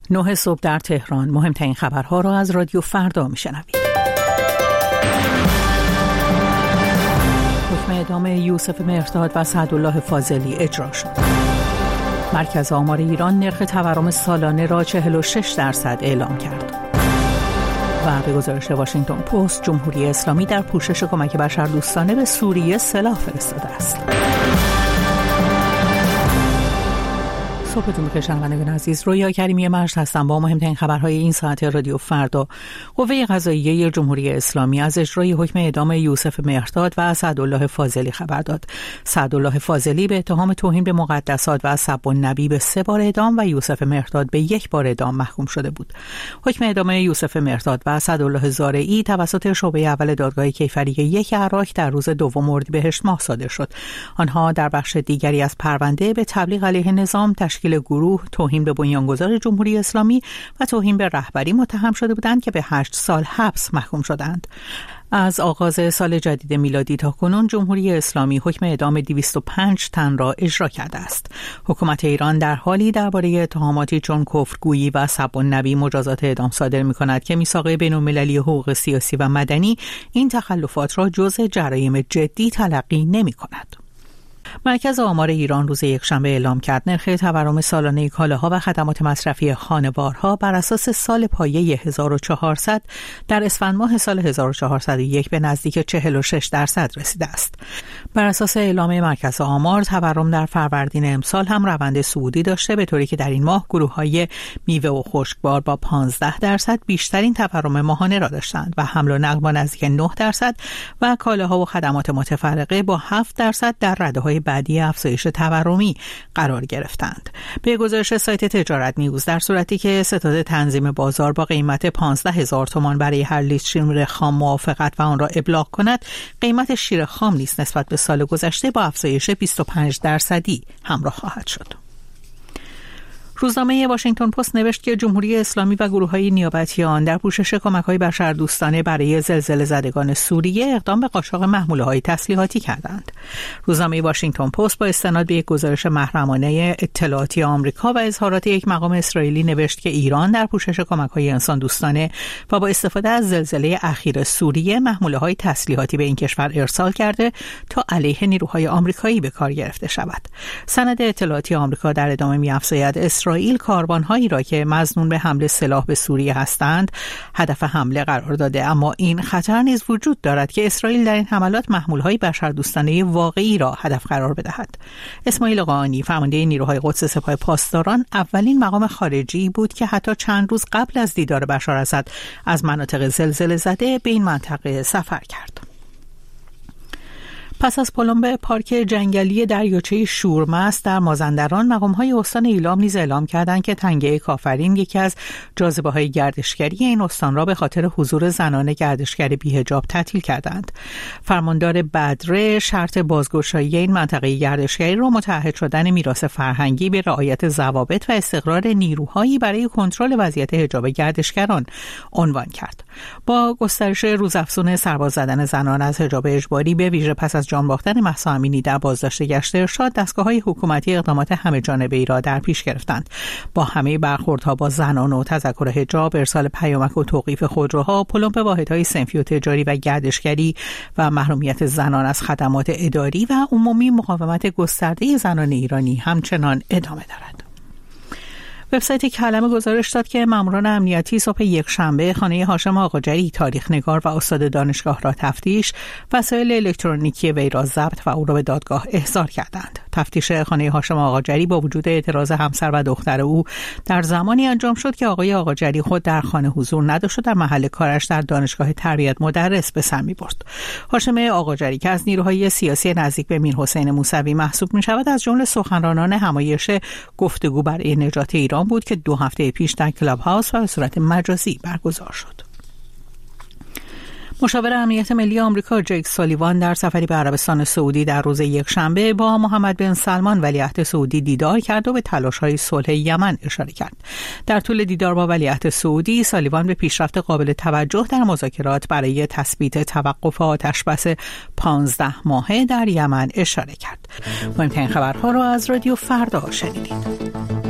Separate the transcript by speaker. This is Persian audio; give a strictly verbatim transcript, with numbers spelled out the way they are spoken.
Speaker 1: نه صبح در تهران. مهمترین خبرها را از رادیو فردا میشنوید. حکم اعدام یوسف مهرداد و سعدالله فاضلی اجرا شد. مرکز آمار ایران نرخ تورم سالانه را چهل و شش درصد اعلام کرد. و به گزارش واشنگتن پست، جمهوری اسلامی در پوشش کمک بشردوستانه به سوریه سلاح فرستاده است. صبحتون بخیر شنوندگان عزیز، رویا کریمی مجد هستم با مهمترین خبرهای این ساعت رادیو فردا. قوه قضاییه جمهوری اسلامی از اجرای حکم اعدام یوسف مهرداد و سعدالله فاضلی خبر داد. سعدالله فاضلی به اتهام توهین به مقدسات و سب النبی به سه بار اعدام و یوسف مهرداد به یک بار اعدام محکوم شده بود. حکم اعدام یوسف مهرداد و سعدالله زارعی توسط شعبه اول دادگاه کیفری یک عراق در روز دوم اردیبهشت ماه صادر شد. آنها در بخش دیگری از پرونده به تبلیغ علیه نظام، تشکیل گروه، توهین به بنیانگذار جمهوری اسلامی و توهین به رهبری متهم شده بودند که به هشت سال حبس محکوم شدند. از آغاز سال جدید میلادی تا کنون جمهوری اسلامی حکم اعدام دویست و پنج تن را اجرا کرده است. حکومت ایران در حالی درباره اتهاماتی چون کفرگویی و سب النبی مجازات اعدام صادر می‌کند که میثاق بین‌المللی حقوق سیاسی و مدنی این تخلفات را جزء جرایم جدی تلقی نمی‌کند. مرکز آمار ایران روز یکشنبه اعلام کرد نرخ تورم سالانه کالاها و خدمات مصرفی خانوارها بر اساس سال پایه هزار و چهارصد در اسفند ماه سال هزار و چهارصد و یک به نزدیک چهل و شش درصد رسیده است. بر اساس اعلام مرکز آمار، تورم در فروردین امسال هم روند صعودی داشته، به طوری که در این ماه گروه‌های میوه و خشکبار با پانزده درصد بیشترین تورم ماهانه را داشتند و حمل و نقل با نزدیک نه درصد و کالاها و خدمات متفرقه با هفت درصد در رده‌های بعدی افزایش تورمی قرار گرفتند. به گزارش سایت تجارت نیوز، در صورتی که ستاد تنظیم بازار با قیمت پانزده هزار تومان برای هر لیتر شیر خام موافقت و آن را ابلاغ کند، قیمت شیر خام نیز نسبت به سال گذشته با افزایش بیست و پنج درصدی همراه خواهد شد. روزنامه واشنگتن پست نوشت که جمهوری اسلامی و گروه‌های نیابتی آن در پوشش کمک‌های بشردوستانه برای زلزله زدگان سوریه اقدام به قاچاق محموله‌های تسلیحاتی کردند. روزنامه واشنگتن پست با استناد به یک گزارش محرمانه اطلاعاتی آمریکا و اظهارات یک مقام اسرائیلی نوشت که ایران در پوشش کمک‌های انسان‌دوستانه و با استفاده از زلزله اخیر سوریه محموله‌های تسلیحاتی به این کشور ارسال کرده تا علیه نیروهای آمریکایی به کار گرفته شود. سند اطلاعاتی آمریکا در ادامه می‌افزاید اسرائیل کاروان‌هایی را که مظنون به حمله سلاح به سوریه هستند هدف حمله قرار داده، اما این خطر نیز وجود دارد که اسرائیل در این حملات محمول‌های بشردوستانه واقعی را هدف قرار بدهد. اسماعیل قائنی، فرمانده نیروهای قدس سپاه پاسداران، اولین مقام خارجی بود که حتی چند روز قبل از دیدار بشار اسد از مناطق زلزله زده به این منطقه سفر کرد. پس از پلمب پارک جنگلی دریاچه شورمست در مازندران، مقام‌های استان ایلام نیز اعلام کردند که تنگه کافرین یکی از جاذبه‌های گردشگری این استان را به خاطر حضور زنان گردشگر بی‌حجاب تعطیل کردند. فرماندار بدره شرط بازگشایی این منطقه گردشگری را متعهد شدن میراث فرهنگی به رعایت ضوابط و استقرار نیروهایی برای کنترل وضعیت حجاب گردشگران عنوان کرد. با گسترش روزافزون سرباز زدن زنان از حجاب اجباری، به ویژه پس از جان باختن مهسا امینی در بازداشت گشت ارشاد، دستگاه‌های حکومتی اقدامات همه جانبه‌ای را در پیش گرفتند. با همه برخوردها با زنان و تذکر حجاب، ارسال پیامک و توقیف خودروها، پلمپ واحدهای صنفی و تجاری و گردشگری و محرومیت زنان از خدمات اداری و عمومی، مقاومت گسترده زنان ایرانی همچنان ادامه دارد. وبسایت کلمه گزارش داد که ماموران امنیتی صبح یکشنبه خانه هاشم آقاجری، تاریخ‌نگار و استاد دانشگاه را تفتیش، وسایل الکترونیکی وی را ضبط و او را به دادگاه احضار کردند. تفتیش خانه هاشم آقاجری با وجود اعتراض همسر و دختر او در زمانی انجام شد که آقای آقاجری خود در خانه حضور نداشت و در محل کارش در دانشگاه تربیت مدرس به سر می‌برد. هاشم آقاجری که از نیروهای سیاسی نزدیک به میرحسین موسوی محسوب می‌شود، از جمله سخنرانان همایش گفتگو برای نجات ایران بود که دو هفته پیش در کلاب هاوس و به صورت مجازی برگزار شد. مشاور امنیت ملی آمریکا جیک سالیوان در سفری به عربستان سعودی در روز یکشنبه با محمد بن سلمان ولیعهد سعودی دیدار کرد و به تلاش‌های صلح یمن اشاره کرد. در طول دیدار با ولیعهد سعودی، سالیوان به پیشرفت قابل توجه در مذاکرات برای تثبیت توقف آتش‌بس پانزده ماهه در یمن اشاره کرد. مهمترین خبرها را از رادیو فردا شنیدید.